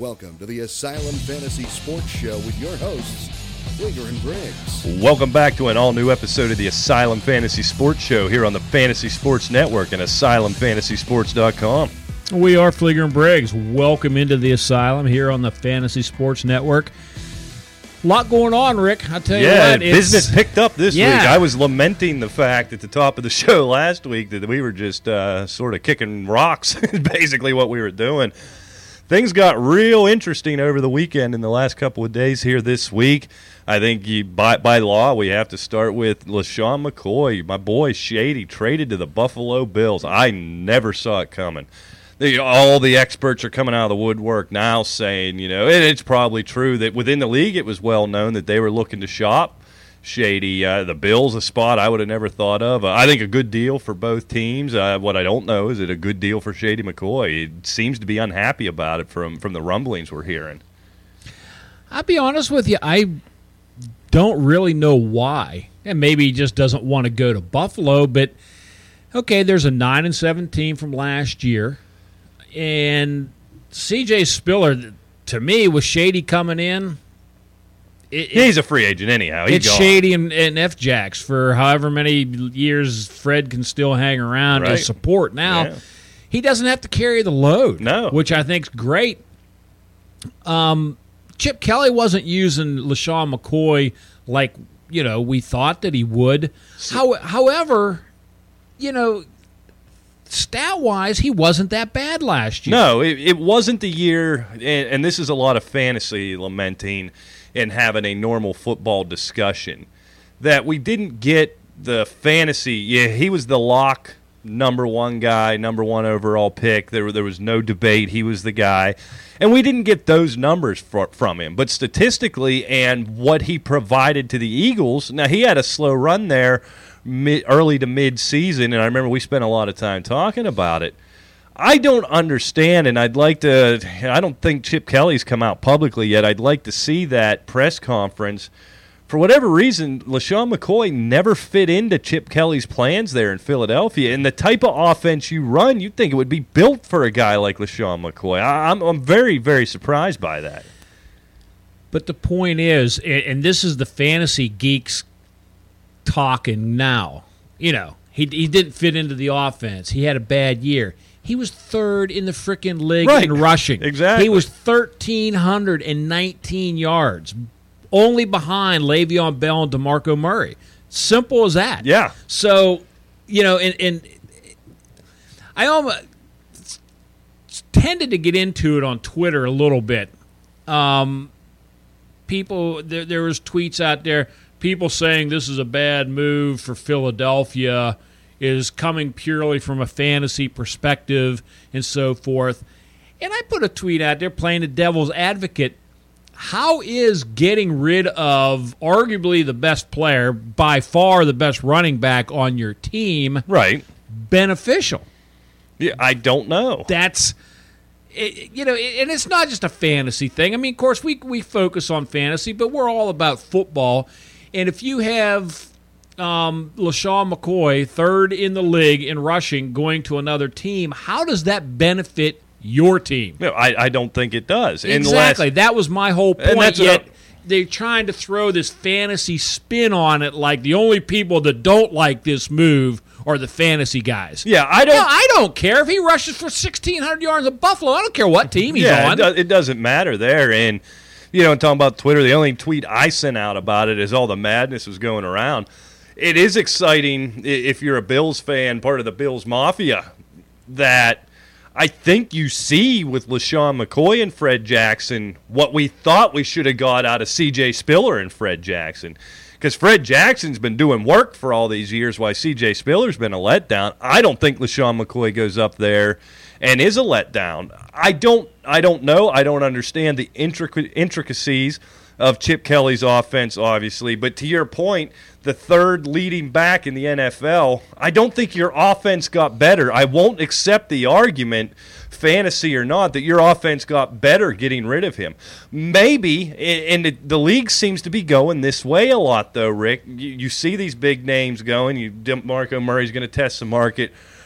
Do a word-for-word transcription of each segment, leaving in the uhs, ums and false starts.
Welcome to the Asylum Fantasy Sports Show with your hosts, Fleeger and Briggs. Welcome back to an all-new episode of the Asylum Fantasy Sports Show here on the Fantasy Sports Network and asylum fantasy sports dot com. We are Fleeger and Briggs. Welcome into the Asylum here on the Fantasy Sports Network. A lot going on, Rick. I tell you yeah, what, Yeah, business picked up this yeah. week. I was lamenting the fact at the top of the show last week that we were just uh, sort of kicking rocks, basically what we were doing. Things got real interesting over the weekend in the last couple of days here this week. I think you, by, by law we have to start with LeSean McCoy, my boy Shady, traded to the Buffalo Bills. I never saw it coming. The, all the experts are coming out of the woodwork now saying, you know, and it's probably true that within the league it was well known that they were looking to shop Shady. Uh, the Bills, a spot I would have never thought of. Uh, I think a good deal for both teams. Uh, what I don't know is it a good deal for Shady McCoy. He seems to be unhappy about it from, from the rumblings we're hearing. I'll be honest with you, I don't really know why. And maybe he just doesn't want to go to Buffalo, but okay, there's a nine and seven team from last year. And C J Spiller, to me, with Shady coming in, it, he's a free agent anyhow. He's it's gone. Shady and, and F-Jacks for however many years Fred can still hang around Right. as support. Now, Yeah. he doesn't have to carry the load, No. which I think's great. Um, Chip Kelly wasn't using LeSean McCoy like, you know, we thought that he would. How, however, you know, stat-wise, he wasn't that bad last year. No, it, it wasn't the year, and, and this is a lot of fantasy lamenting and having a normal football discussion, that we didn't get the fantasy. Yeah, he was the lock number one guy, number one overall pick. There, there was no debate. He was the guy. And we didn't get those numbers for, from him. But statistically and what he provided to the Eagles, now he had a slow run there mid, early to mid-season, and I remember we spent a lot of time talking about it. I don't understand, and I'd like to – I don't think Chip Kelly's come out publicly yet. I'd like to see that press conference. For whatever reason, LeSean McCoy never fit into Chip Kelly's plans there in Philadelphia. And the type of offense you run, you'd think it would be built for a guy like LeSean McCoy. I, I'm, I'm very, very surprised by that. But the point is, and this is the fantasy geeks talking now, you know, he he didn't fit into the offense. He had a bad year. He was third in the frickin' league Right. in rushing. Exactly. He was one thousand three hundred nineteen yards, only behind Le'Veon Bell and DeMarco Murray. Simple as that. Yeah. So, you know, and, and I almost tended to get into it on Twitter a little bit. Um, people, there, there was tweets out there, people saying this is a bad move for Philadelphia, is coming purely from a fantasy perspective and so forth. And I put a tweet out there playing the devil's advocate. How is getting rid of arguably the best player, by far the best running back on your team, Right. beneficial? Yeah, I don't know. That's, it, you know, and it's not just a fantasy thing. I mean, of course, we we focus on fantasy, but we're all about football. And if you have um, LeSean McCoy, third in the league in rushing, going to another team, how does that benefit your team? No, I, I don't think it does. Exactly. Unless, that was my whole And point. that's what Yet I- they're trying to throw this fantasy spin on it like the only people that don't like this move are the fantasy guys. yeah, I don't. No, I don't care if he rushes for sixteen hundred yards at Buffalo. I don't care what team he's yeah, on. it, do- it doesn't matter there. And, you know, talking about Twitter, the only tweet I sent out about it is all the madness was going around. It is exciting i- if you're a Bills fan, part of the Bills Mafia, that I think you see with LeSean McCoy and Fred Jackson what we thought we should have got out of C J Spiller and Fred Jackson. Because Fred Jackson's been doing work for all these years while C J Spiller's been a letdown. I don't think LeSean McCoy goes up there and is a letdown. I don't I don't know. I don't understand the intric- intricacies of Chip Kelly's offense, obviously. But to your point, the third leading back in the N F L, I don't think your offense got better. I won't accept the argument, fantasy or not, that your offense got better getting rid of him. Maybe, and the, the league seems to be going this way a lot, though, Rick. You, you see these big names going. You, DeMarco Murray's going to test the market.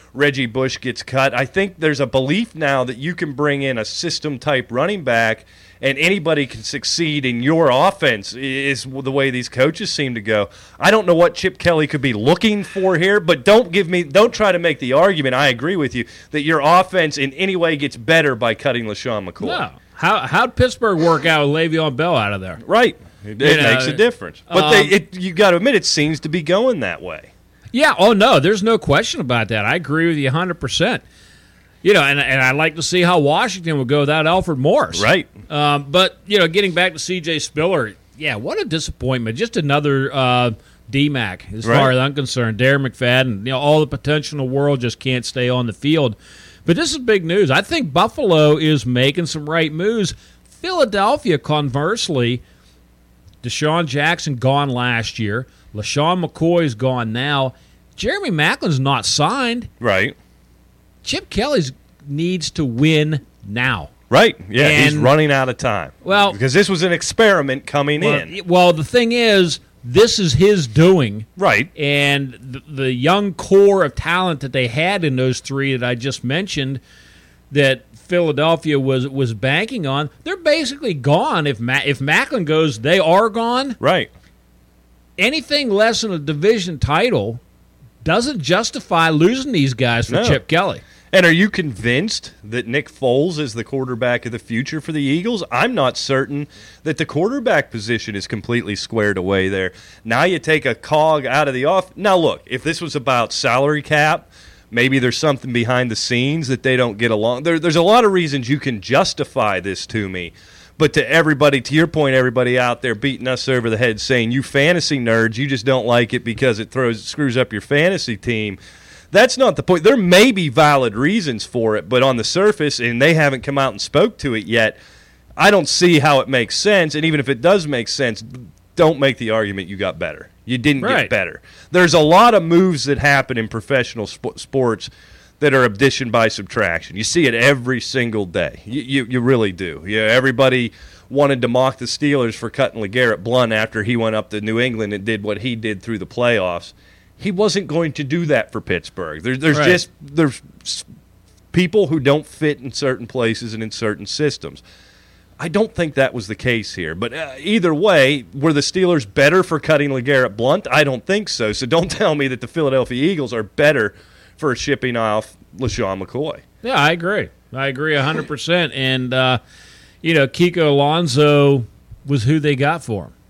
Reggie Bush gets cut. I think there's a belief now that you can bring in a system-type running back and anybody can succeed in your offense is the way these coaches seem to go. I don't know what Chip Kelly could be looking for here, but don't give me, don't try to make the argument, I agree with you, that your offense in any way gets better by cutting LaShawn McCoy. No. How, how'd Pittsburgh work out with Le'Veon Bell out of there? Right. It, it know, makes a difference. But um, they, it, you got to admit, it seems to be going that way. Yeah, oh, no, there's no question about that. I agree with you one hundred percent. You know, and and I'd like to see how Washington would go without Alfred Morris. Right. Um, but, you know, getting back to C J Spiller, yeah, what a disappointment. Just another uh, D MAC, as Right. far as I'm concerned. Darren McFadden, you know, all the potential in the world just can't stay on the field. But this is big news. I think Buffalo is making some right moves. Philadelphia, conversely, Deshaun Jackson gone last year. LaShawn McCoy's gone now. Jeremy Macklin's not signed. Right. Chip Kelly needs to win now. Right. Yeah, And- he's running out of time. Well- because this was an experiment coming Well, in. well, the thing is, this is his doing. Right. And the, the young core of talent that they had in those three that I just mentioned that Philadelphia was was banking on, they're basically gone. If Ma- if Macklin goes, they are gone. Right. Anything less than a division title doesn't justify losing these guys for No. Chip Kelly. And are you convinced that Nick Foles is the quarterback of the future for the Eagles? I'm not certain that the quarterback position is completely squared away there. Now you take a cog out of the off. Now, look, if this was about salary cap, maybe there's something behind the scenes that they don't get along. There, there's a lot of reasons you can justify this to me. But to everybody, to your point, everybody out there beating us over the head saying, you fantasy nerds, you just don't like it because it throws screws up your fantasy team. That's not the point. There may be valid reasons for it, but on the surface, and they haven't come out and spoke to it yet, I don't see how it makes sense. And even if it does make sense, don't make the argument you got better. You didn't Right. get better. There's a lot of moves that happen in professional sp- sports that are addition by subtraction. You see it every single day. You, you, you really do. Yeah, everybody wanted to mock the Steelers for cutting LeGarrette Blount after he went up to New England and did what he did through the playoffs. He wasn't going to do that for Pittsburgh. There, there's Right. just there's s- people who don't fit in certain places and in certain systems. I don't think that was the case here. But uh, either way, were the Steelers better for cutting LeGarrette Blount? I don't think so. So don't tell me that the Philadelphia Eagles are better for shipping off LaShawn McCoy. Yeah, I agree. I agree one hundred percent. And, uh, you know, Kiko Alonso was who they got for him.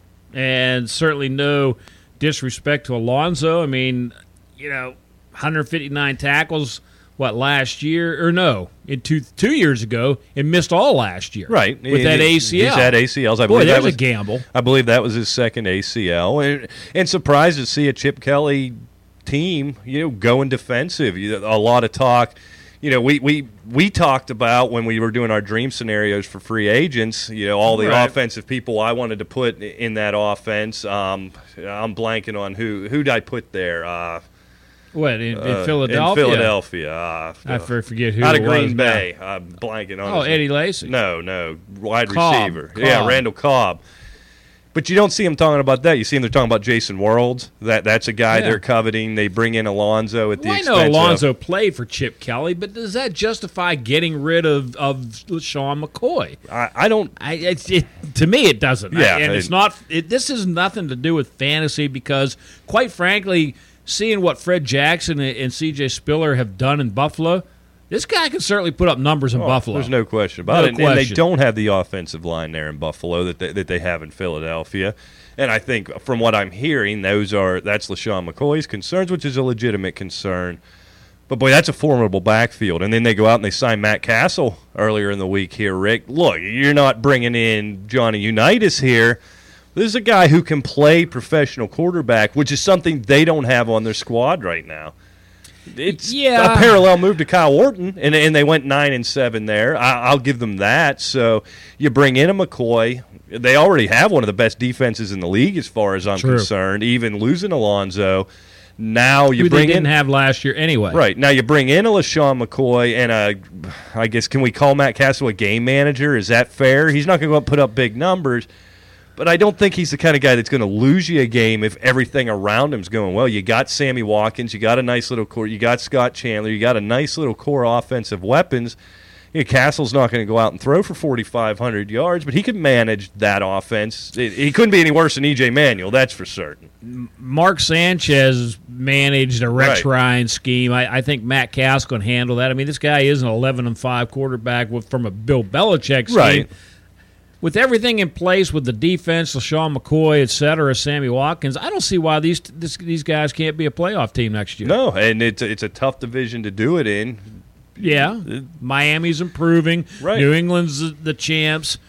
And certainly no disrespect to Alonso. I mean, you know, one hundred fifty-nine tackles, what, last year? Or no, in two two years ago, and missed all last year. Right. With that A C L. He's had A C Ls. I Boy, believe that there's was a gamble. I believe that was his second A C L. And, and surprised to see a Chip Kelly team, you know, going defensive. You- A lot of talk. You know, we, we, we talked about when we were doing our dream scenarios for free agents, you know, all the Right. offensive people I wanted to put in that offense. Um, I'm blanking on who. Who'd I put there? Uh, What, in, in uh, Philadelphia? In Philadelphia. Uh, I forget who out it of Green was now. Bay. I'm blanking on Oh, his- Eddie Lacy. No, no, wide Cobb. receiver. Yeah, Cobb. Randall Cobb. But you don't see him talking about that. You see him they're talking about Jason Worlds. That that's a guy Yeah. they're coveting. They bring in Alonzo at the Well, I expense know of- Alonzo played for Chip Kelly, but does that justify getting rid of, of Sean McCoy? I, I don't. I, it's, it, to me, it doesn't. Yeah, I- and it's it- not. It, this has nothing to do with fantasy because, quite frankly, seeing what Fred Jackson and, and C J Spiller have done in Buffalo, this guy can certainly put up numbers in Oh, Buffalo. There's no question about No it. And- And they question. don't have the offensive line there in Buffalo that they, that they have in Philadelphia. And I think from what I'm hearing, those are that's LaShawn McCoy's concerns, which is a legitimate concern. But, boy, that's a formidable backfield. And then they go out and they sign Matt Castle earlier in the week here, Rick. Look, you're not bringing in Johnny Unitas here. This is a guy who can play professional quarterback, which is something they don't have on their squad right now. It's Yeah. a parallel move to Kyle Orton, and and they went nine and seven there. I, I'll give them that. So you bring in a McCoy. They already have one of the best defenses in the league, as far as I'm True. concerned. Even losing Alonzo, now you who bring they didn't in have last year anyway. right now you bring in a LaShawn McCoy and a. I guess can we call Matt Castle a game manager? Is that fair? He's not going to go up and put up big numbers. but I don't think he's the kind of guy that's going to lose you a game if everything around him's going well. You got Sammy Watkins, you got a nice little core, you got Scott Chandler, you got a nice little core offensive weapons. You know, Castle's not going to go out and throw for forty-five hundred yards, but he could manage that offense. It, he couldn't be any worse than E J Manuel, that's for certain. Mark Sanchez managed a Rex Right. Ryan scheme. I, I think Matt Cass can handle that. I mean, this guy is an eleven and five quarterback with, from a Bill Belichick scheme. Right. With everything in place with the defense, LaShawn McCoy, et cetera, Sammy Watkins, I don't see why these this, these guys can't be a playoff team next year. No, and it's a, it's a tough division to do it in. Yeah, Miami's improving. Right. New England's the, the champs,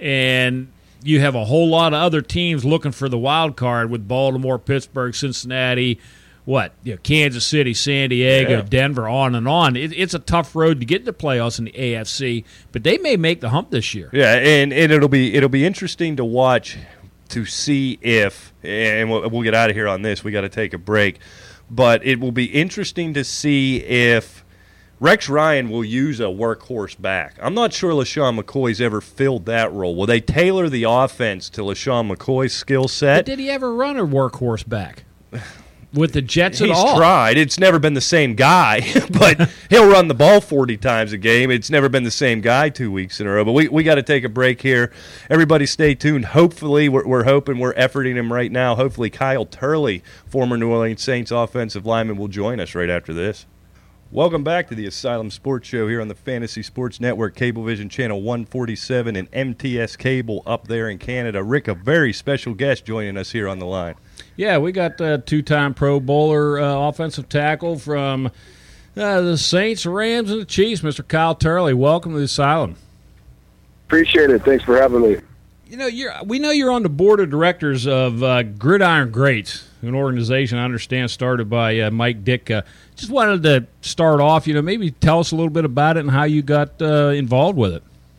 and you have a whole lot of other teams looking for the wild card with Baltimore, Pittsburgh, Cincinnati, what, you know, Kansas City, San Diego, Yeah. Denver, on and on. It, it's a tough road to get to the playoffs in the A F C, but they may make the hump this year. Yeah, and, and it'll be it'll be interesting to watch to see if, and we'll, we'll get out of here on this. We got to take a break, but it will be interesting to see if Rex Ryan will use a workhorse back. I'm not sure LaShawn McCoy's ever filled that role. Will they tailor the offense to LaShawn McCoy's skill But set? did he ever run a workhorse back with the Jets at He's all? tried. It's never been the same guy, but he'll run the ball forty times a game. It's never been the same guy two weeks in a row. But we, we got to take a break here. Everybody stay tuned. Hopefully, we're, we're hoping, we're efforting him right now. Hopefully, Kyle Turley, former New Orleans Saints offensive lineman, will join us right after this. Welcome back to the Asylum Sports Show here on the Fantasy Sports Network, Cablevision Channel one forty-seven, and M T S Cable up there in Canada. Rick, a very special guest joining us here on the line. Yeah, we got a two-time Pro Bowler uh, offensive tackle from uh, the Saints, Rams, and the Chiefs, Mister Kyle Turley. Welcome to the Asylum. Appreciate it. Thanks for having me. You know, you're we know you're on the board of directors of uh, Gridiron Greats, an organization I understand started by uh, Mike Ditka. Just wanted to start off, you know, maybe tell us a little bit about it and how you got uh, involved with it.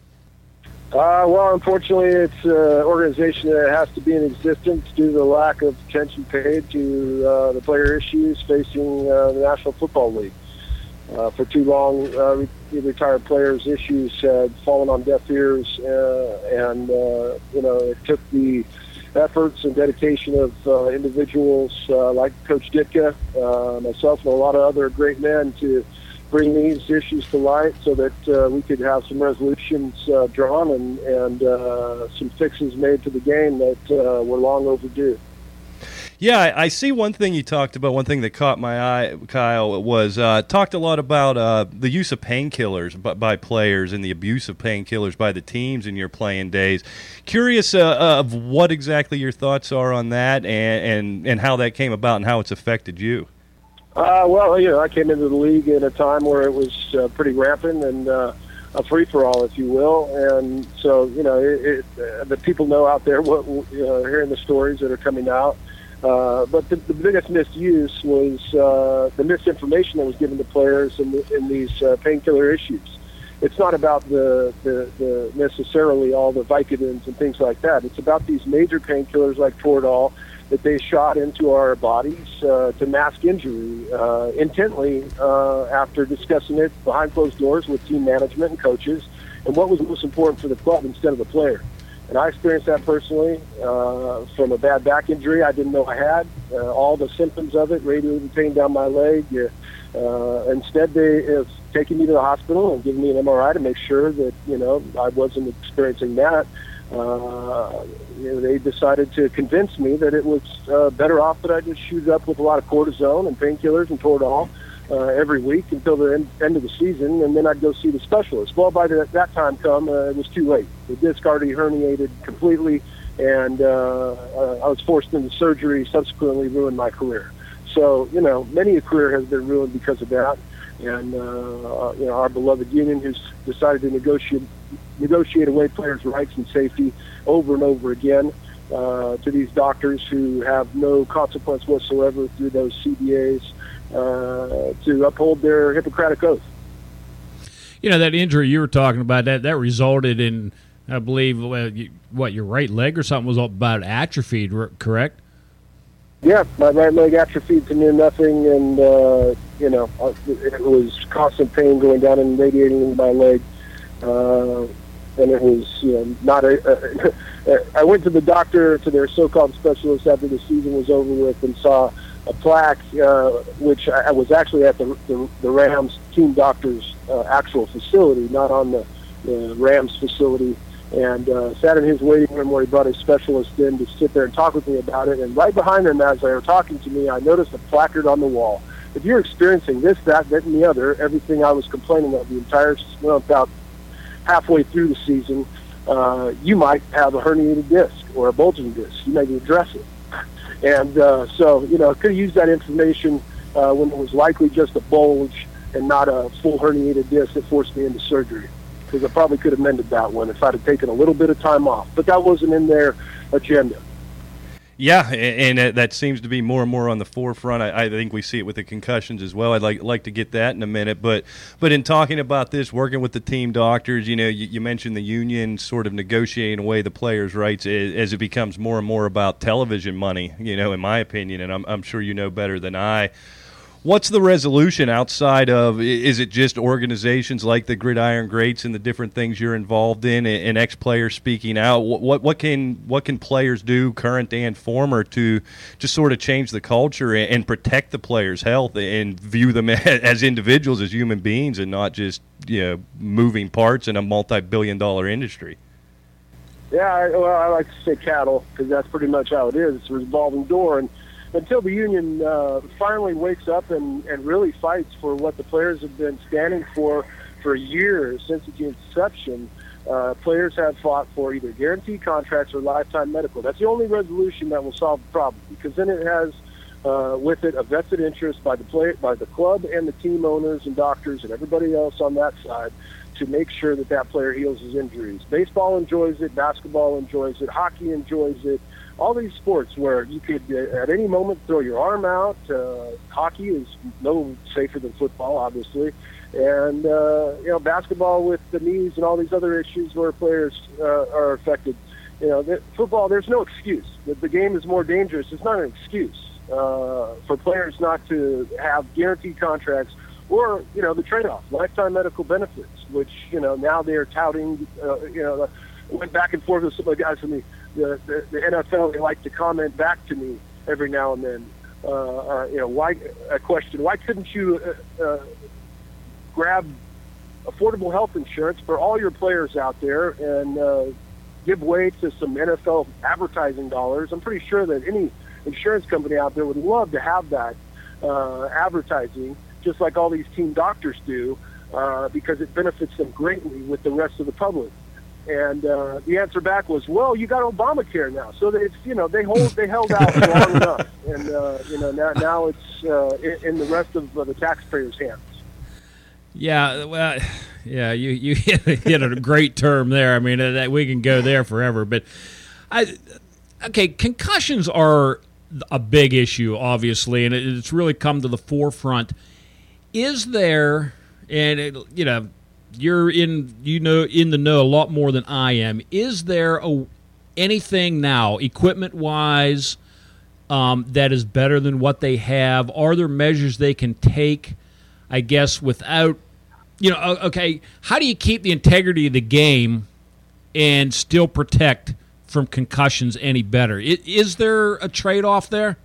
Uh, well, unfortunately, it's an organization that has to be in existence due to the lack of attention paid to uh, the player issues facing uh, the National Football League. Uh, for too long, uh, retired players' issues had fallen on deaf ears, uh, and, uh, you know, it took the efforts and dedication of uh, individuals uh, like Coach Ditka, uh, myself, and a lot of other great men to bring these issues to light so that uh, we could have some resolutions uh, drawn and, and uh, some fixes made to the game that uh, were long overdue. Yeah, I, I see one thing you talked about, one thing that caught my eye, Kyle, was uh, talked a lot about uh, the use of painkillers by, by players and the abuse of painkillers by the teams in your playing days. Curious uh, of what exactly your thoughts are on that and, and, and how that came about and how it's affected you. Uh, well, you know, I came into the league at a time where it was uh, pretty rampant and uh, a free-for-all, if you will. And so, you know, it, it, uh, the people know out there what, you know, hearing the stories that are coming out. Uh, but the, the biggest misuse was uh, the misinformation that was given to players in, the, in these uh, painkiller issues. It's not about the, the, the necessarily all the Vicodins and things like that. It's about these major painkillers like Toradol that they shot into our bodies uh, to mask injury uh, intently uh, after discussing it behind closed doors with team management and coaches and what was most important for the club instead of the player. And I experienced that personally uh, from a bad back injury I didn't know I had. Uh, all the symptoms of it, radiating pain down my leg. Uh, instead, they have taken me to the hospital and given me an M R I to make sure that, you know, I wasn't experiencing that. Uh, you know, they decided to convince me that it was uh, better off that I just shoot up with a lot of cortisone and painkillers and Toradol uh, every week until the end, end of the season, and then I'd go see the specialist. Well, by the, that time come, uh, it was too late. The disc already herniated completely, and uh, uh, I was forced into surgery, subsequently ruined my career. So, you know, many a career has been ruined because of that. And, uh, you know, our beloved union who's decided to negotiate negotiate away players' rights and safety over and over again uh, to these doctors who have no consequence whatsoever through those C B As uh, to uphold their Hippocratic oath. You know, that injury you were talking about, that, that resulted in, I believe, uh, you, what, your right leg or something was about atrophied, correct? Yeah, my right leg atrophied to near nothing, and, uh, you know, it was constant pain going down and radiating into my leg. Uh, and it was you know, not a, a. I went to the doctor, to their so-called specialist after the season was over with, and saw a plaque, uh, which I, I was actually at the, the, the Rams team doctor's uh, actual facility, not on the, the Rams facility, and uh, sat in his waiting room where he brought his specialist in to sit there and talk with me about it. And right behind him, as they were talking to me, I noticed a placard on the wall. If you're experiencing this, that, that, and the other, everything I was complaining of the entire, well, about halfway through the season, uh, you might have a herniated disc or a bulging disc. You may address it. And uh, so, you know, I could have used that information uh, when it was likely just a bulge and not a full herniated disc that forced me into surgery. Because I probably could have mended that one if I'd have taken a little bit of time off. But that wasn't in their agenda. Yeah, and, and that seems to be more and more on the forefront. I, I think we see it with the concussions as well. I'd like like to get that in a minute. But but in talking about this, working with the team doctors, you know, you, you mentioned the union sort of negotiating away the players' rights as it becomes more and more about television money, you know, in my opinion, and I'm, I'm sure you know better than I. What's the resolution outside of, is it just organizations like the Gridiron Greats and the different things you're involved in and ex-players speaking out? What, what what can what can players do, current and former, to just sort of change the culture and protect the players' health and view them as individuals, as human beings, and not just, you know, moving parts in a multi-billion dollar industry? Yeah, I, well, I like to say cattle because that's pretty much how it is. It's a revolving door, and until the union uh, finally wakes up and, and really fights for what the players have been standing for for years, since its inception, uh, players have fought for either guaranteed contracts or lifetime medical. That's the only resolution that will solve the problem, because then it has uh, with it a vested interest by the play, by the club and the team owners and doctors and everybody else on that side to make sure that that player heals his injuries. Baseball enjoys it, basketball enjoys it, hockey enjoys it. All these sports where you could, uh, at any moment, throw your arm out. Uh, hockey is no safer than football, obviously. And, uh, you know, basketball with the knees and all these other issues where players uh, are affected. You know, the, football, there's no excuse. The, the game is more dangerous. It's not an excuse uh, for players not to have guaranteed contracts or, you know, the trade-off, lifetime medical benefits, which, you know, now they're touting, uh, you know, went back and forth with some of the guys from the The, the, the N F L, they like to comment back to me every now and then. Uh, uh, you know, why a question? Why couldn't you uh, uh, grab affordable health insurance for all your players out there and uh, give way to some N F L advertising dollars? I'm pretty sure that any insurance company out there would love to have that uh, advertising, just like all these team doctors do, uh, because it benefits them greatly with the rest of the public. And uh, the answer back was, "Well, you got Obamacare now, so that it's, you know, they hold they held out long enough, and uh, you know now now it's uh, in, in the rest of uh, the taxpayers' hands." Yeah, well, yeah, you you hit a great term there. I mean, that we can go there forever, but I okay, concussions are a big issue, obviously, and it's really come to the forefront. Is there, and it, you know. You're in, you know, in the know a lot more than I am. Is there a, anything now, equipment-wise, um, that is better than what they have? Are there measures they can take, I guess, without, you know, okay, how do you keep the integrity of the game and still protect from concussions any better? Is, is there a trade-off there?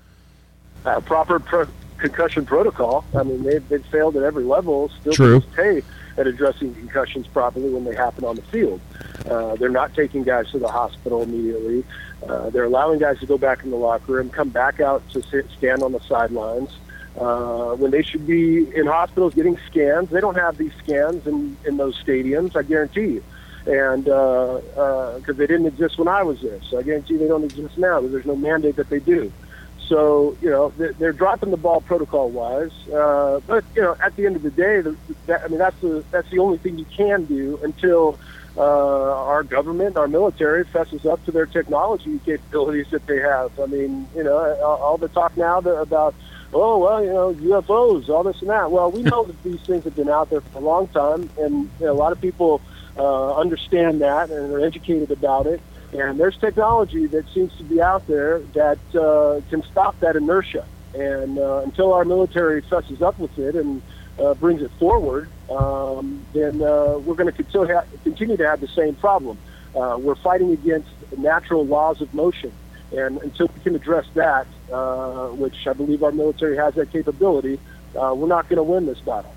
A proper pro- concussion protocol. I mean, they've, they've failed at every level. Still True. Pay at addressing concussions properly when they happen on the field. Uh, they're not taking guys to the hospital immediately. Uh, they're allowing guys to go back in the locker room, come back out to sit, stand on the sidelines. Uh, when they should be in hospitals getting scans, they don't have these scans in, in those stadiums, I guarantee you. And because uh, uh, they didn't exist when I was there. So I guarantee they don't exist now, because there's no mandate that they do. So, you know, they're dropping the ball protocol-wise. Uh, but, you know, at the end of the day, the, that, I mean, that's the, that's the only thing you can do until uh, our government, our military, fesses up to their technology capabilities that they have. I mean, you know, all, all the talk now about, oh, well, you know, U F Os, all this and that. Well, we know that these things have been out there for a long time, and you know, a lot of people uh, understand that and are educated about it. And there's technology that seems to be out there that uh, can stop that inertia. And uh, until our military fesses up with it and uh, brings it forward, um, then uh, we're going to continue, continue to have the same problem. Uh, we're fighting against natural laws of motion. And until we can address that, uh, which I believe our military has that capability, uh, we're not going to win this battle.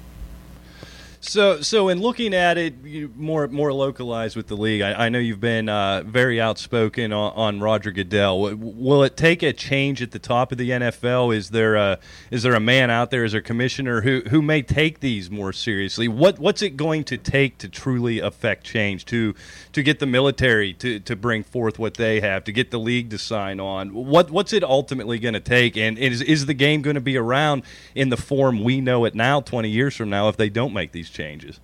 So, so in looking at it you, more more localized with the league, I, I know you've been uh, very outspoken on, on Roger Goodell. Will it take a change at the top of the N F L? Is there a is there a man out there, is there a commissioner who, who may take these more seriously? What what's it going to take to truly affect change, to to get the military to, to bring forth what they have, to get the league to sign on? What what's it ultimately going to take? And is is the game going to be around in the form we know it now, twenty years from now, if they don't make these changes?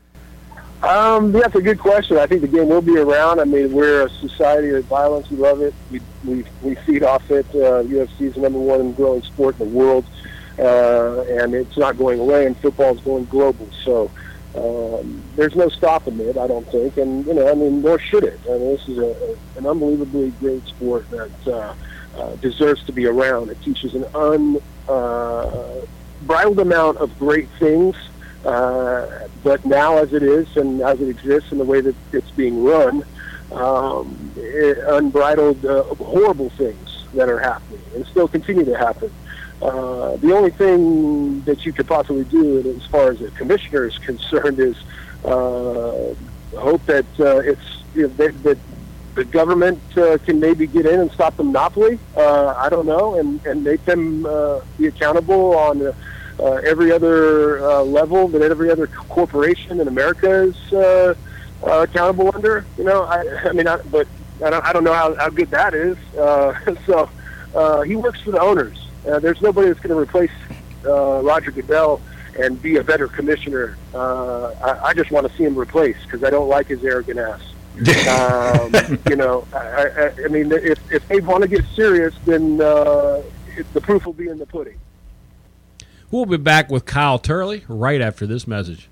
Um, that's a good question. I think the game will be around. I mean, we're a society of violence. We love it. We we, we feed off it. Uh, U F C is the number one growing sport in the world, uh, and it's not going away. And football is going global. So um, there's no stopping it, I don't think. And you know, I mean, nor should it. I mean, this is a, a, an unbelievably great sport that uh, uh, deserves to be around. It teaches an unbridled uh, amount of great things. Uh, but now, as it is and as it exists in the way that it's being run, um, it, unbridled, uh, horrible things that are happening and still continue to happen. Uh, the only thing that you could possibly do, as far as the commissioner is concerned, is uh, hope that uh, it's you know, that, that the government uh, can maybe get in and stop the monopoly. Uh, I don't know, and and make them uh, be accountable on. Uh, Uh, every other uh, level that every other corporation in America is uh, uh, accountable under. You know, I, I mean, I, but I don't, I don't know how, how good that is. Uh, so uh, he works for the owners. Uh, there's nobody that's going to replace uh, Roger Goodell and be a better commissioner. Uh, I, I just want to see him replaced because I don't like his arrogant ass. um, you know, I, I, I mean, if, if they want to get serious, then uh, it, the proof will be in the pudding. We'll be back with Kyle Turley right after this message.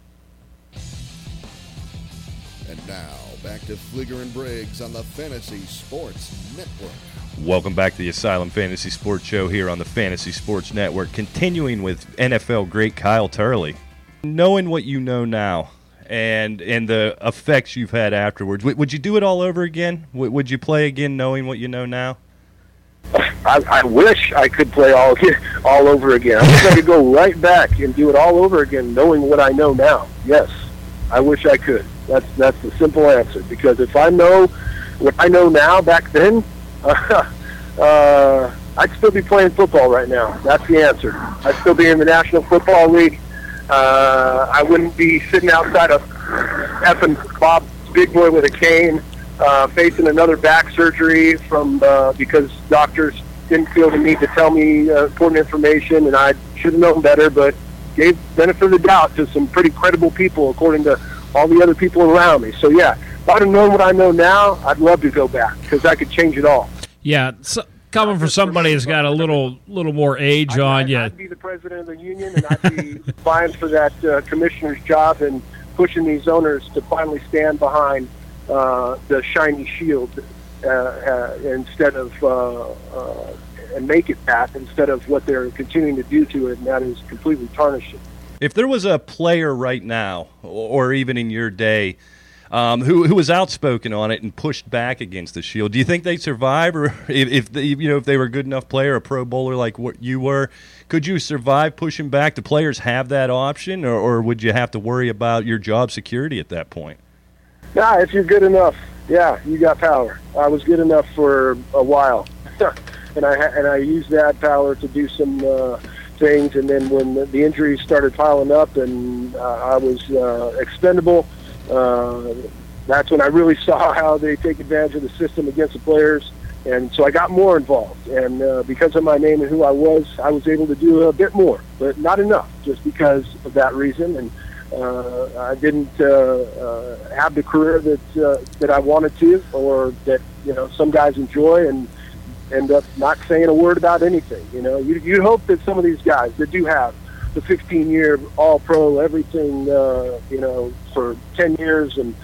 And now, back to Fleeger and Briggs on the Fantasy Sports Network. Welcome back to the Asylum Fantasy Sports Show here on the Fantasy Sports Network, continuing with N F L great Kyle Turley. Knowing what you know now and and the effects you've had afterwards, would, would you do it all over again? Would, would you play again knowing what you know now? I, I wish I could play all all over again. I wish I could go right back and do it all over again, knowing what I know now. Yes, I wish I could. That's that's the simple answer. Because if I know what I know now back then, uh, uh, I'd still be playing football right now. That's the answer. I'd still be in the National Football League. Uh, I wouldn't be sitting outside of effing Bob Big Boy with a cane. Uh, facing another back surgery from uh, because doctors didn't feel the need to tell me uh, important information, and I should have known better, but gave benefit of the doubt to some pretty credible people, according to all the other people around me. So, yeah, if I'd have known what I know now, I'd love to go back because I could change it all. Yeah, so, coming from somebody who's got a little little more age I'd, on I'd, you. I'd be the president of the union, and I'd be vying for that uh, commissioner's job and pushing these owners to finally stand behind Uh, the shiny shield uh, uh, instead of uh, uh, and make it that instead of what they're continuing to do to it, and that is completely tarnish it. If there was a player right now, or even in your day, um, who who was outspoken on it and pushed back against the shield, do you think they'd survive? Or if, if they, you know if they were a good enough player, a Pro Bowler like what you were, could you survive pushing back? Do players have that option, or, or would you have to worry about your job security at that point? Nah, if you're good enough, yeah, you got power. I was good enough for a while, and I and I used that power to do some uh, things. And then when the, the injuries started piling up, and uh, I was uh, expendable, uh, that's when I really saw how they take advantage of the system against the players. And so I got more involved. And uh, because of my name and who I was, I was able to do a bit more, but not enough, just because of that reason. And Uh, I didn't uh, uh, have the career that uh, that I wanted to, or that you know some guys enjoy, and end up not saying a word about anything. You know, you, you'd hope that some of these guys that do have the fifteen-year All-Pro, everything, uh, you know, for ten years and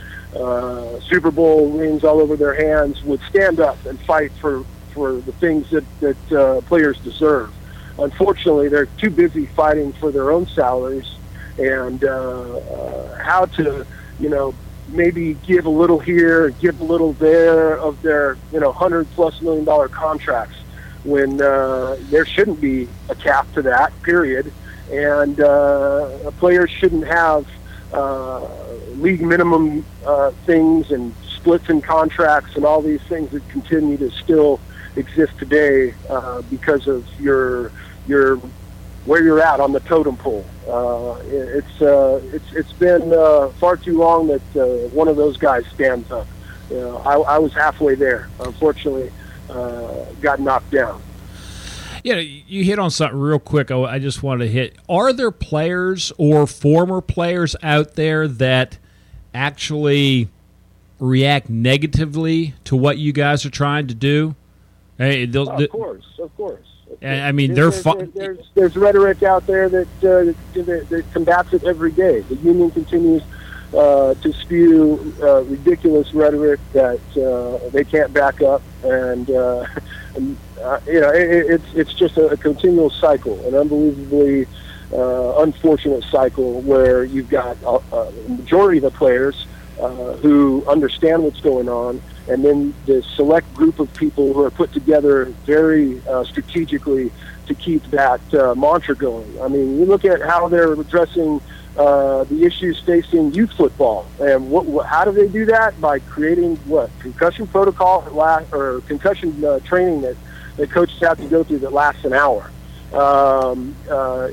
uh, Super Bowl rings all over their hands, would stand up and fight for for the things that that uh, players deserve. Unfortunately, they're too busy fighting for their own salaries and uh, uh, how to, you know, maybe give a little here, give a little there of their, you know, hundred plus million dollar contracts when uh, there shouldn't be a cap to that, period. And uh, players shouldn't have uh, league minimum uh, things and splits in contracts and all these things that continue to still exist today uh, because of your your where you're at on the totem pole. Uh, it's uh, it's it's been uh, far too long that uh, one of those guys stands up. You know, I, I was halfway there. Unfortunately, uh, got knocked down. You know, you hit on something real quick. I, I just wanted to hit. Are there players or former players out there that actually react negatively to what you guys are trying to do? Hey, oh, of course, of course. I mean, they're there's, fu- there's, there's rhetoric out there that, uh, that, that combats it every day. The union continues uh, to spew uh, ridiculous rhetoric that uh, they can't back up, and, uh, and uh, you know, it, it's it's just a, a continual cycle, an unbelievably uh, unfortunate cycle where you've got a, a majority of the players uh, who understand what's going on, and then the select group of people who are put together very uh, strategically to keep that uh, mantra going. I mean, you look at how they're addressing uh, the issues facing youth football, and what, what, how do they do that? By creating what concussion protocol that last, or concussion uh, training that, that coaches have to go through that lasts an hour. Um, uh,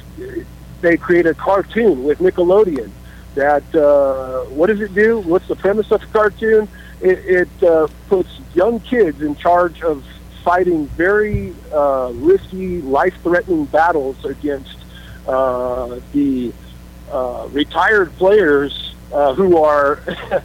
they create a cartoon with Nickelodeon. That uh, what does it do? What's the premise of the cartoon? It, it uh, puts young kids in charge of fighting very uh, risky, life-threatening battles against uh, the uh, retired players uh, who are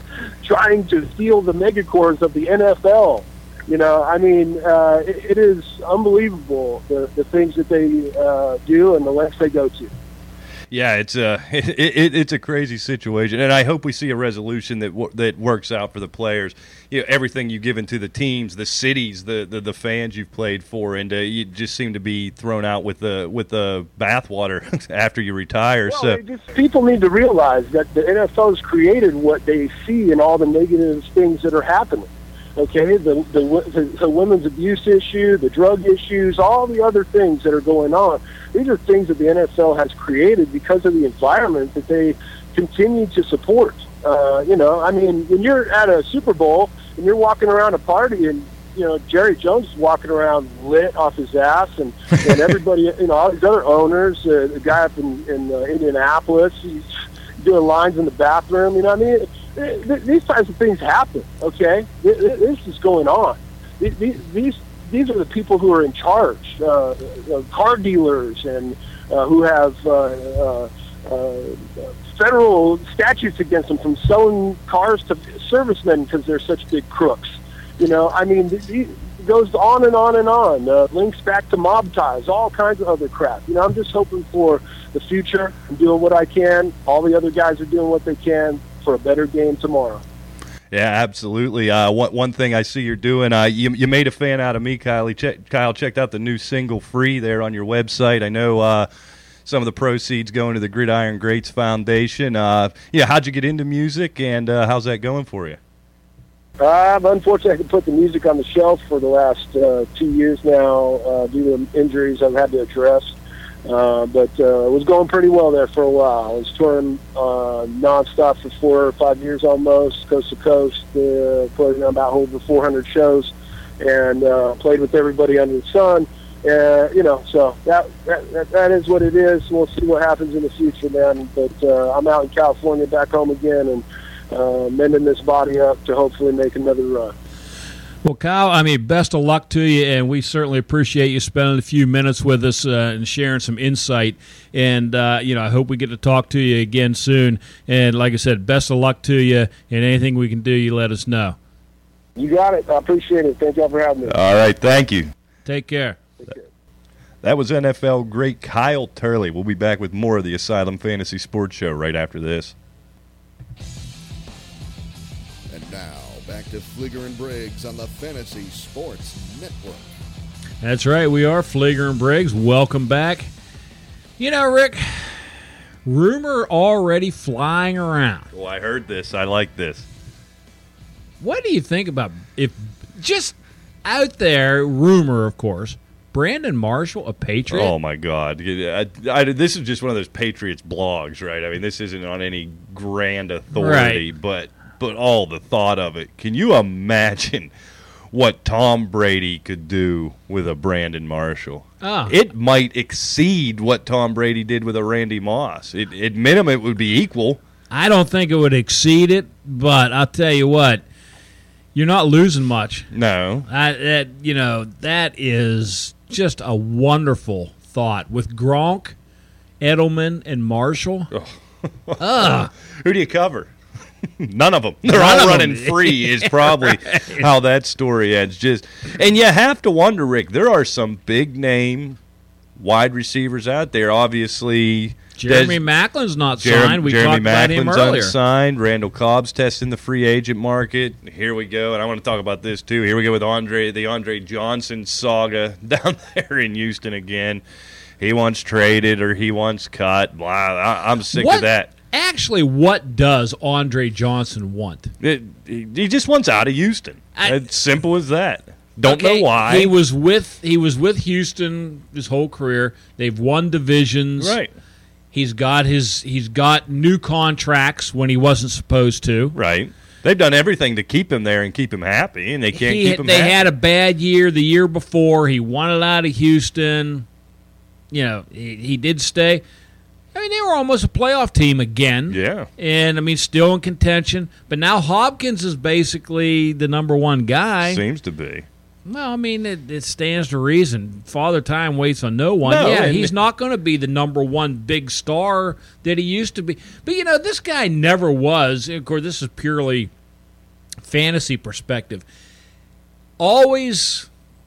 trying to steal the megacores of the N F L. You know, I mean, uh, it, it is unbelievable the, the things that they uh, do and the lengths they go to. Yeah, it's a it, it, it's a crazy situation, and I hope we see a resolution that w- that works out for the players. You know, everything you've given to the teams, the cities, the, the, the fans you've played for, and uh, you just seem to be thrown out with the with the bathwater after you retire. Well, so just, people need to realize that the N F L has created what they see in all the negative things that are happening. Okay, the, the the women's abuse issue, the drug issues, all the other things that are going on. These are things that the N F L has created because of the environment that they continue to support. Uh, you know, I mean, when you're at a Super Bowl and you're walking around a party and, you know, Jerry Jones is walking around lit off his ass, and, and everybody, you know, all these other owners, uh, the guy up in, in uh, Indianapolis, he's doing lines in the bathroom, you know what I mean? These types of things happen, okay? This is going on. These these, these are the people who are in charge, uh, car dealers, and uh, who have uh, uh, uh, federal statutes against them from selling cars to servicemen because they're such big crooks. You know, I mean, it goes on and on and on. Uh, links back to mob ties, all kinds of other crap. You know, I'm just hoping for the future. I'm doing what I can. All the other guys are doing what they can for a better game tomorrow. Yeah, absolutely. Uh, one, one thing I see you're doing, uh, you, you made a fan out of me, Kyle. Check, Kyle, checked out the new single Free there on your website. I know uh, some of the proceeds going to the Gridiron Greats Foundation. Uh, yeah, how'd you get into music, and uh, how's that going for you? Uh, I've unfortunately had to put the music on the shelf for the last uh, two years now uh, due to injuries I've had to address. Uh, but uh, it was going pretty well there for a while. I was touring uh, nonstop for four or five years almost, coast to coast, uh, played in about over four hundred shows, and uh, played with everybody under the sun. Uh, you know, so that, that that is what it is. We'll see what happens in the future, man. But uh, I'm out in California, back home again, and uh, mending this body up to hopefully make another run. Well, Kyle, I mean, best of luck to you, and we certainly appreciate you spending a few minutes with us uh, and sharing some insight. And, uh, you know, I hope we get to talk to you again soon. And like I said, best of luck to you, and anything we can do, you let us know. You got it. I appreciate it. Thank y'all for having me. All right, thank you. Take care. Take care. That was N F L great Kyle Turley. We'll be back with more of the Asylum Fantasy Sports Show right after this. And now, back to Fleeger and Briggs on the Fantasy Sports Network. That's right. We are Fleeger and Briggs. Welcome back. You know, Rick, Rumor already flying around. Well, I heard this. I like this. What do you think about if just out there, rumor, of course, Brandon Marshall, a Patriot? Oh, my God. I, I, this is just one of those Patriots blogs, right? I mean, this isn't on any grand authority, Right. but but all the thought of it. Can you imagine what Tom Brady could do with a Brandon Marshall? Oh. It might exceed what Tom Brady did with a Randy Moss. It, at minimum, it would be equal. I don't think it would exceed it, but I'll tell you what, you're not losing much. No. I, that you know that is just a wonderful thought with Gronk, Edelman, and Marshall. Ugh. Who do you cover? None of them. They're None all of running them. free is probably how that story ends. Just and you have to wonder, Rick, there are some big name wide receivers out there. Obviously, Jeremy Des- Macklin's not Jer- signed. We Jeremy talked about him Macklin's earlier. unsigned. Randall Cobb's testing the free agent market. Here we go, and I want to talk about this too. Here we go with Andre, the Andre Johnson saga down there in Houston again. He wants traded or he wants cut. Blah, I, I'm sick What- of that. Actually, what does Andre Johnson want? It, he just wants out of Houston. I- it's simple as that. Don't Okay, know why. He was with he was with Houston his whole career. They've won divisions. right, He's got his he's got new contracts when he wasn't supposed to. right. They've done everything to keep him there and keep him happy, and they can't He- keep him they happy. had a bad year the year before. He wanted out of Houston. You know, he, he did stay. I mean, they were almost a playoff team again. yeah. And, I mean, still in contention. But now Hopkins is basically the number one guy. Seems to be. Well, I mean, it, it stands to reason. Father Time waits on no one. No, yeah, and- he's not going to be the number one big star that he used to be. But, you know, this guy never was. Of course, this is purely fantasy perspective. Always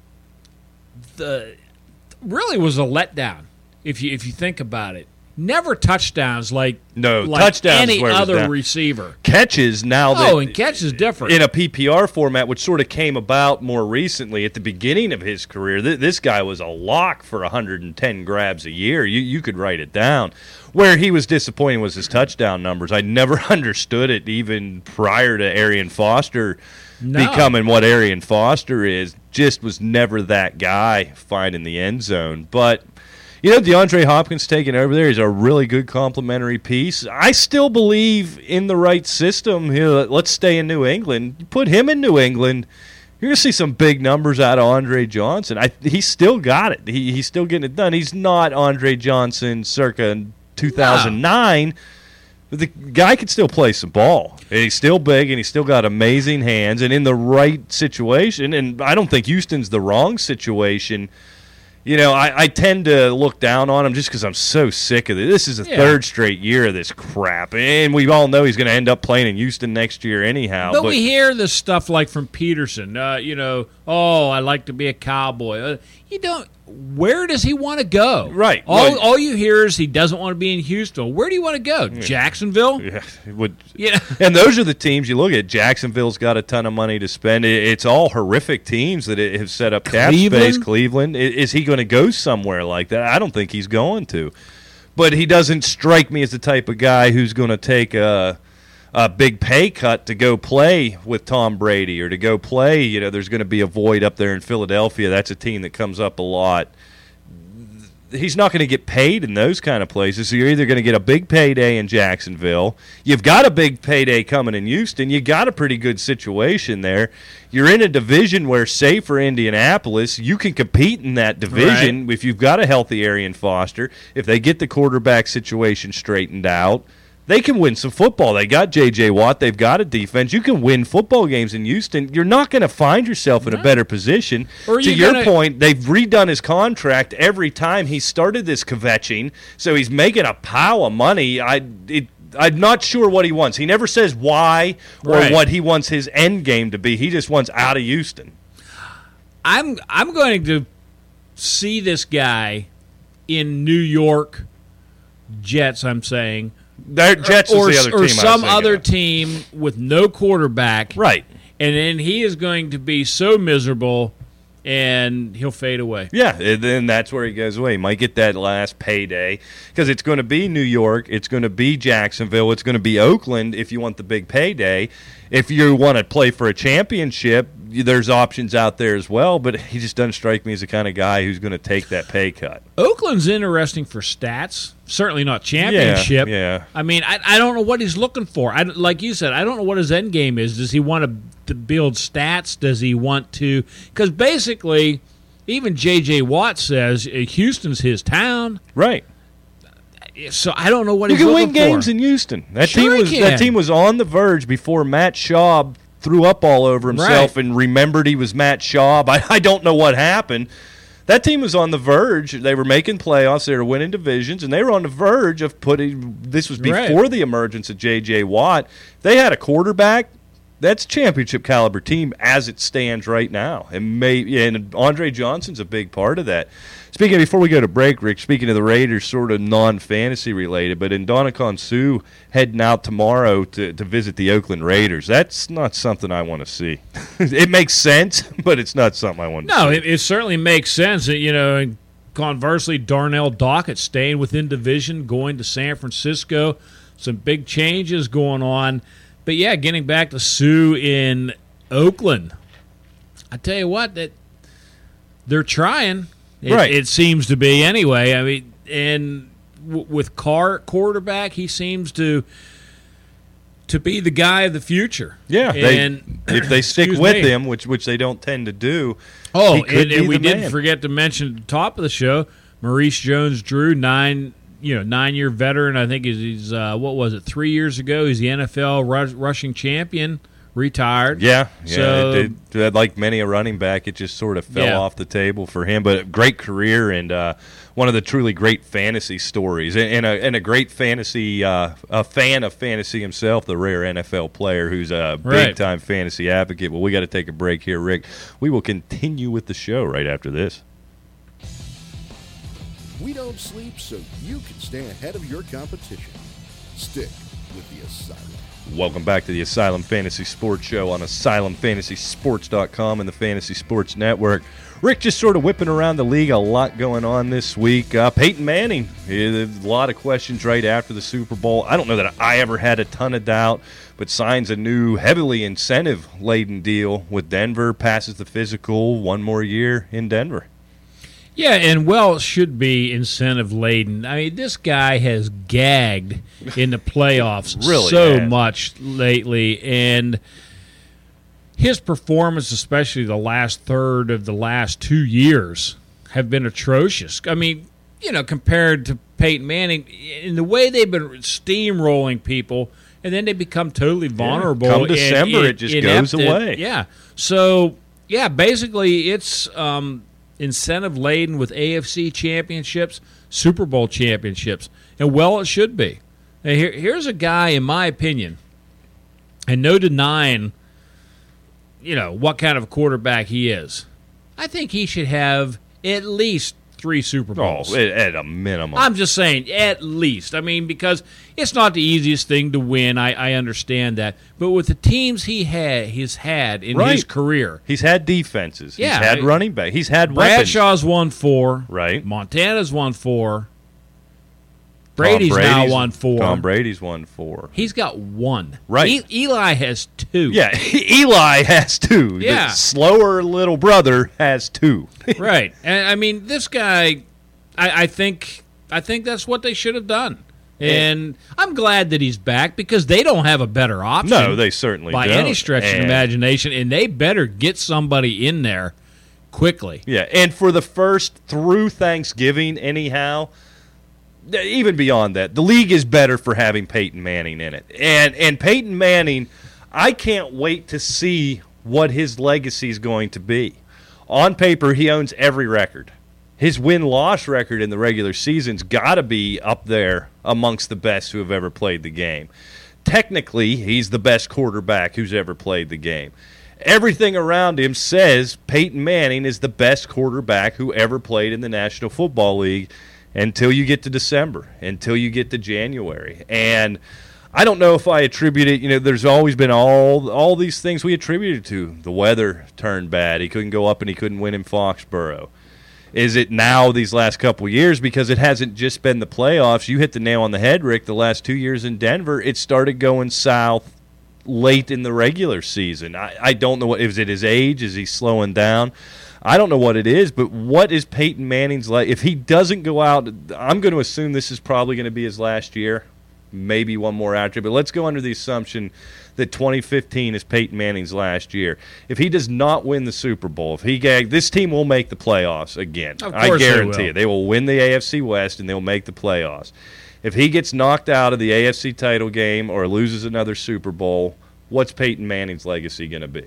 the really was a letdown if you if you think about it. Never touchdowns like No, like touchdowns any where it was other down. receiver. Catches now that Oh, and catch is different. in a P P R format, which sort of came about more recently at the beginning of his career. Th- this guy was a lock for one hundred ten grabs a year. You you could write it down. Where he was disappointing was his touchdown numbers. I never understood it even prior to Arian Foster No. becoming what Arian Foster is. Just was never that guy finding the end zone. But you know, DeAndre Hopkins taking over there is a really good complementary piece. I still believe in the right system. You know, let's stay in New England. You put him in New England, you're going to see some big numbers out of Andre Johnson. I, he's still got it. He, he's still getting it done. He's not Andre Johnson circa two thousand nine, but the guy can still play some ball. And he's still big, and he's still got amazing hands. And in the right situation, and I don't think Houston's the wrong situation. You know, I, I tend to look down on him just because I'm so sick of it. This is the Yeah. third straight year of this crap. And we all know he's going to end up playing in Houston next year anyhow. But, we hear this stuff like from Peterson, uh, you know, oh, I like to be a Cowboy. Uh, you don't. Where does he want to go? Right. All, Well- all you hear is he doesn't want to be in Houston. Where do you want to go? Jacksonville? Yeah, it would, Yeah. and those are the teams you look at. Jacksonville's got a ton of money to spend. It- It's all horrific teams that have set up cap Cleveland? space. Cleveland. I- Is he going to go somewhere like that? I don't think he's going to. But he doesn't strike me as the type of guy who's going to take a, a big pay cut to go play with Tom Brady or to go play. You know, there's going to be a void up there in Philadelphia. That's a team that comes up a lot. He's not going to get paid in those kind of places. So you're either going to get a big payday in Jacksonville. You've got a big payday coming in Houston. You got a pretty good situation there. You're in a division where, say, for Indianapolis, you can compete in that division if you've got a healthy Arian Foster. If they get the quarterback situation straightened out, they can win some football. They got J J. Watt. They've got a defense. You can win football games in Houston. You're not going to find yourself in a better position. Or to you're your gonna- point, they've redone his contract every time he started this kvetching, so he's making a pile of money. I, it, I'm not sure what he wants. He never says why or Right. what he wants his end game to be. He just wants out of Houston. I'm I'm going to see this guy in New York Jets, I'm saying. Their Jets or, is the other or team. I was some thinking other of. team with no quarterback. Right. And then he is going to be so miserable and he'll fade away. Yeah, and then that's where he goes away. He might get that last payday because it's going to be New York, it's going to be Jacksonville, it's going to be Oakland if you want the big payday. If you want to play for a championship, there's options out there as well, but he just doesn't strike me as the kind of guy who's going to take that pay cut. Oakland's interesting for stats. Certainly not championship. Yeah, yeah. I mean, I, I don't know what he's looking for. I, like you said, I don't know what his end game is. Does he want to, to build stats? Does he want to – because basically, even J J. Watt says uh, Houston's his town. Right. So I don't know what you he's looking for. You can win games for. in Houston. That Sure team was he that can. team was on the verge before Matt Schaub threw up all over himself Right. and remembered he was Matt Schaub. I, I don't know what happened. That team was on the verge. They were making playoffs. They were winning divisions, and they were on the verge of putting – this was before Right. the emergence of J J. Watt. They had a quarterback. That's a championship caliber team as it stands right now. And, may, and Andre Johnson's a big part of that. Speaking, before we go to break, Rick, speaking of the Raiders, sort of non-fantasy related, but Ndamukong Suh heading out tomorrow to, to visit the Oakland Raiders. That's not something I want to see. It makes sense, but it's not something I want to No, see. it, it certainly makes sense. You know, and conversely, Darnell Dockett staying within division, going to San Francisco. Some big changes going on. But, yeah, getting back to Suh in Oakland. I tell you what, that they're trying. It, Right. it seems to be anyway. I mean, and w- with Carr quarterback, he seems to to be the guy of the future. Yeah, they, and if they stick excuse with me. him, which which they don't tend to do. Oh, he could and, be and we the didn't man. forget to mention at the top of the show, Maurice Jones-Drew, nine you know nine year veteran. I think he's, he's uh, what was it three years ago? He's the N F L rush, rushing champion. Retired. Yeah, yeah. So- it, it, like many a running back, it just sort of fell Yeah. off the table for him. But great career and uh, one of the truly great fantasy stories, and, and, a, and a great fantasy, uh, a fan of fantasy himself, the rare N F L player who's a Right. big time fantasy advocate. Well, we got to take a break here, Rick. We will continue with the show right after this. We don't sleep so you can stay ahead of your competition. Stick with the Asylum. Welcome back to the Asylum Fantasy Sports Show on asylum fantasy sports dot com and the Fantasy Sports Network. Rick just sort of whipping around the league. A lot going on this week. Uh, Peyton Manning, a lot of questions right after the Super Bowl. I don't know that I ever had a ton of doubt, but signs a new heavily incentive-laden deal with Denver, passes the physical, one more year in Denver. Yeah, and well, it should be incentive laden. I mean, this guy has gagged in the playoffs Really so has. much lately, and his performance, especially the last third of the last two years, have been atrocious. I mean, you know, compared to Peyton Manning, in the way they've been steamrolling people, and then they become totally vulnerable. Come and- December, and it just inept goes and- away. Yeah. So, yeah, basically, it's um, incentive laden with A F C championships, Super Bowl championships, and well, it should be. Now, here, here's a guy, in my opinion, and no denying, you know, what kind of a quarterback he is. I think he should have at least three Super Bowls. Oh, at, at a minimum. I'm just saying, at least. I mean, because it's not the easiest thing to win. I, I understand that. But with the teams he had, he's had in Right. his career, He's had defenses. Yeah, He's had I- running back. He's had weapons. Bradshaw's won four. Right. Montana's won four. Tom Brady's, now won four. Tom Brady's won four. He's got one. Right. E- Eli has two. Yeah, Eli has two. Yeah. The slower little brother has two. Right. And I mean, this guy, I, I think, I think that's what they should have done. And I'm glad that he's back because they don't have a better option. No, they certainly by don't. any stretch of And- the imagination, and they better get somebody in there quickly. Yeah, and for the first through Thanksgiving, anyhow, th- even beyond that, the league is better for having Peyton Manning in it. And and Peyton Manning, I can't wait to see what his legacy is going to be. On paper, he owns every record. His win-loss record in the regular season's got to be up there amongst the best who have ever played the game. Technically, he's the best quarterback who's ever played the game. Everything around him says Peyton Manning is the best quarterback who ever played in the National Football League until you get to December, until you get to January. And I don't know if I attribute it. You know, there's always been all all these things we attributed to. The weather turned bad. He couldn't go up and he couldn't win in Foxborough. Is it now these last couple of years? Because it hasn't just been the playoffs. You hit the nail on the head, Rick. The last two years in Denver, it started going south late in the regular season. I, I don't know what is it his age? Is he slowing down? I don't know what it is, but what is Peyton Manning's like? If he doesn't go out, I'm going to assume this is probably going to be his last year. Maybe one more after, but let's go under the assumption that twenty fifteen is Peyton Manning's last year. If he does not win the Super Bowl, if he gag, this team will make the playoffs again. Of I course guarantee they will. you. They will win the A F C West and they'll make the playoffs. If he gets knocked out of the A F C title game or loses another Super Bowl, what's Peyton Manning's legacy going to be?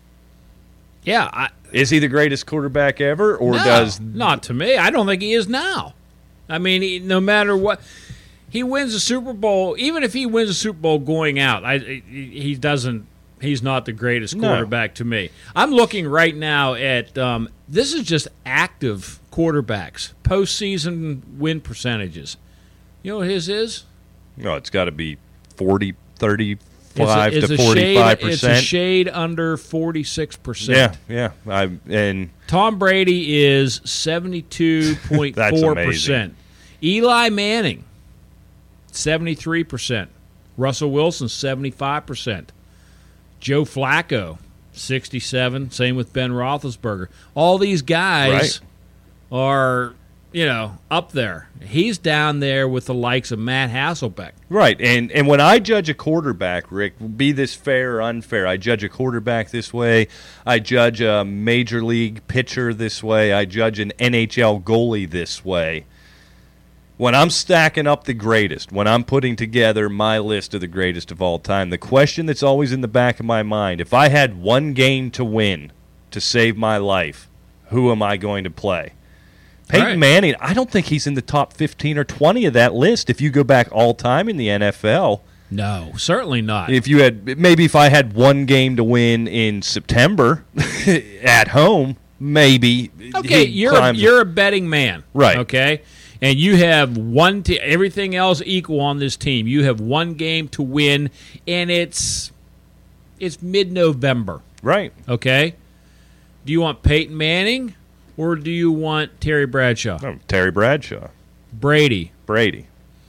Yeah, I, Is he the greatest quarterback ever, or no, does not to me. I don't think he is now. I mean, he, no matter what. He wins the Super Bowl. Even if he wins the Super Bowl going out, I, he doesn't. He's not the greatest No. quarterback to me. I'm looking right now at um, this is just active quarterbacks postseason win percentages. You know what his is? No, it's got to be forty, thirty-five it's a, to it's a forty-five shade, percent. It's a shade under forty-six percent. Yeah, yeah. I and Tom Brady is seventy-two point four percent. Eli Manning, seventy-three percent. Russell Wilson, seventy-five percent. Joe Flacco, sixty-seven. Same with Ben Roethlisberger. All these guys Right. are, you know, up there. He's down there with the likes of Matt Hasselbeck. right, and and when I judge a quarterback, Rick, be this fair or unfair, I judge a quarterback this way. I judge a major league pitcher this way. I judge an N H L goalie this way. When I'm stacking up the greatest, when I'm putting together my list of the greatest of all time, the question that's always in the back of my mind, if I had one game to win to save my life, who am I going to play? Peyton Right. Manning, I don't think he's in the top fifteen or twenty of that list if you go back all time in the N F L. No, certainly not. If you had, maybe if I had one game to win in September at home, maybe. Okay, he'd you're a, climb- you're a betting man, Right. Okay, and you have one. T- everything else equal on this team. You have one game to win, and it's it's mid-November. right. Okay, do you want Peyton Manning or do you want Terry Bradshaw? Oh, Terry Bradshaw, Brady. Brady.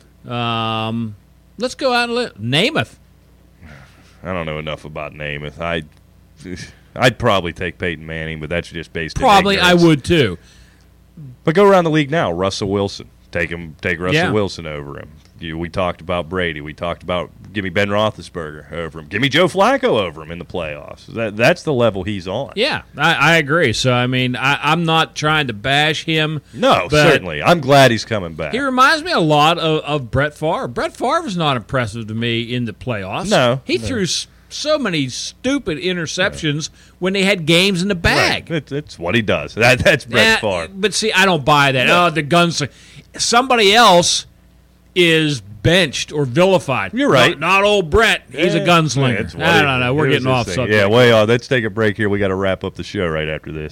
Um, let's go out and let Namath. I don't know enough about Namath. I, I'd probably take Peyton Manning, but that's just based. Probably in I ignorance. would too. But go around the league now. Russell Wilson. Take him. Take Russell Yeah. Wilson over him. You, we talked about Brady. We talked about give me Ben Roethlisberger over him. Give me Joe Flacco over him in the playoffs. That that's the level he's on. Yeah, I, I agree. So I mean, I, I'm not trying to bash him. No, But- certainly. I'm glad he's coming back. He reminds me a lot of, of Brett Favre. Brett Favre is not impressive to me in the playoffs. No, He no. threw s- so many stupid interceptions when they had games in the bag. Right. It, it's what he does. That that's Brett Eh, Favre. but see, I don't buy that. Oh, the gunslinger. Somebody else is benched or vilified. You're right. Not, not old Brett. He's a Yeah, gunslinger. it's what I he- don't know. We're it was getting off his thing. subject. Yeah, way off. Let's take a break here. We got to wrap up the show right after this.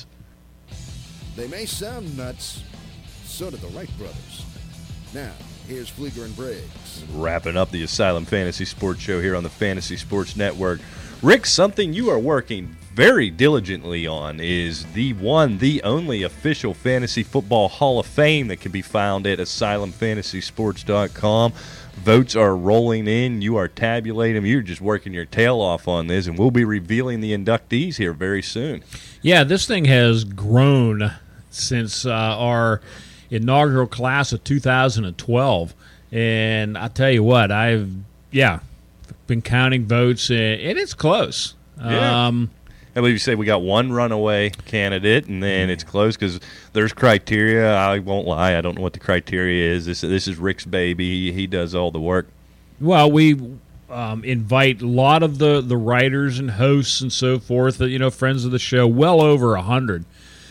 They may sound nuts, so do the Wright brothers. Now, here's Flieger and Briggs. Wrapping up the Asylum Fantasy Sports Show here on the Fantasy Sports Network. Rick, something you are working very diligently on is the one, the only official Fantasy Football Hall of Fame that can be found at asylum fantasy sports dot com. Votes are rolling in. You are tabulating them. You're just working your tail off on this, and we'll be revealing the inductees here very soon. Yeah, this thing has grown since uh, our inaugural class of two thousand twelve. And I tell you what, I've, yeah, been counting votes, and, and it's close. Yeah. Um, I believe you say we got one runaway candidate, and then it's close because there's criteria. I won't lie. I don't know what the criteria is. This this is Rick's baby. He, he does all the work. well, we um, invite a lot of the, the writers and hosts and so forth, you know, friends of the show, well over one hundred.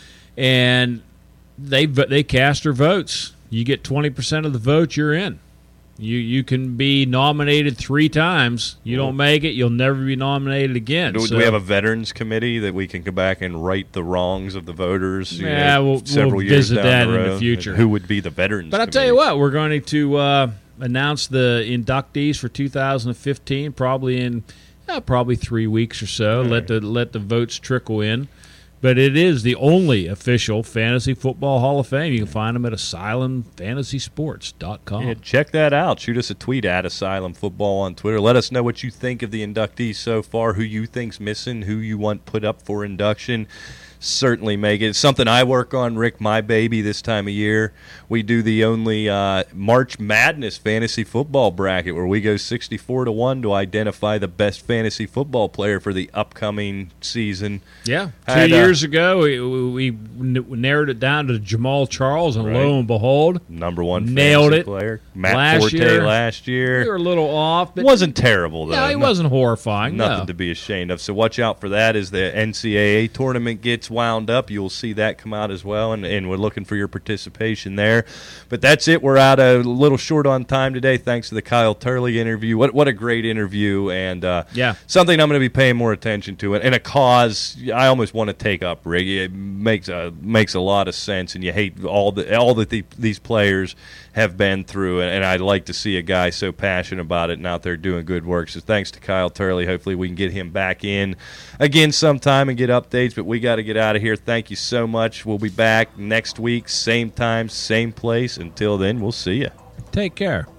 And they they cast their votes. You get twenty percent of the vote, you're in. You you can be nominated three times. You don't make it, you'll never be nominated again. Do, do So- we have a veterans committee that we can come back and right the wrongs of the voters? you Yeah, know, we'll- several we'll years visit down that the in the road? future. Who would be the veterans? But I'll tell you committee? what, we're going to uh, announce the inductees for two thousand fifteen probably in uh, probably three weeks or so. Right. Let the let the votes trickle in. But it is the only official Fantasy Football Hall of Fame. You can find them at asylum fantasy sports dot com. Yeah, check that out. Shoot us a tweet at Asylum Football on Twitter. Let us know what you think of the inductees so far, who you think's missing, who you want put up for induction. Certainly make it. It's something I work on, Rick, my baby, this time of year. We do the only uh, March Madness fantasy football bracket where we go sixty-four to one to identify the best fantasy football player for the upcoming season. Yeah. Two Had, uh, years ago, we, we n- narrowed it down to Jamal Charles, and Right. lo and behold, Number one Nailed fantasy it. player. Matt Last Forte year, last year. we were a little off. But Wasn't terrible, though. no, he No- wasn't horrifying. Nothing no. to be ashamed of. So watch out for that as the N C double A tournament gets wound up. You'll see that come out as well, and, and we're looking for your participation there. But that's it. We're out a little short on time today thanks to the Kyle Turley interview. What what a great interview, and uh, Yeah. something I'm going to be paying more attention to, and a cause I almost want to take up, Rick. It makes a, makes a lot of sense, and you hate all, the, all that the, these players have been through, and, and I'd like to see a guy so passionate about it and out there doing good work. So thanks to Kyle Turley. Hopefully we can get him back in again sometime and get updates, but we got to get out of here. Thank you so much. We'll be back next week, same time, same place. Until then, we'll see you. Take care.